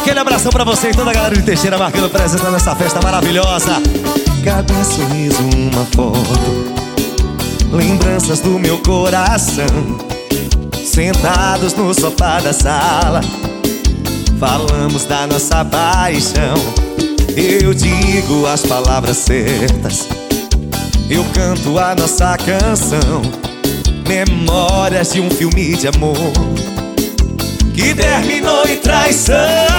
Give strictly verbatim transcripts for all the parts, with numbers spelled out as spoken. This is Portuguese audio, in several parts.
Aquele abração pra você e toda a galera de Teixeira marcando presença nessa festa maravilhosa. Cada sorriso, uma foto, lembranças do meu coração. Sentados no sofá da sala, falamos da nossa paixão. Eu digo as palavras certas, eu canto a nossa canção. Memórias de um filme de amor que terminou em traição.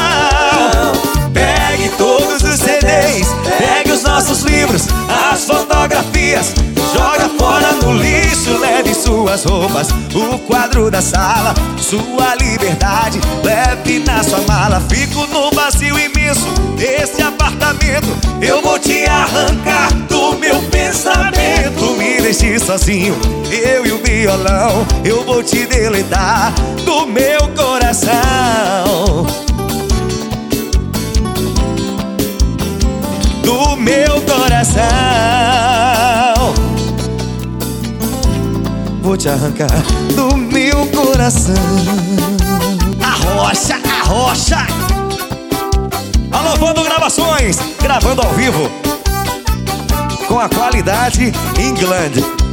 Pegue todos os C Ds, pegue os nossos livros, as fotografias, joga fora no lixo. Leve suas roupas, o quadro da sala, sua liberdade, leve na sua mala. Fico no vazio imenso, esse apartamento eu vou te arrancar do meu pensamento. Me deixe sozinho, eu e o violão, eu vou te deletar do meu coração. Do meu coração, vou te arrancar do meu coração. Arrocha, arrocha. Alô, Vando Gravações, gravando ao vivo com a qualidade England.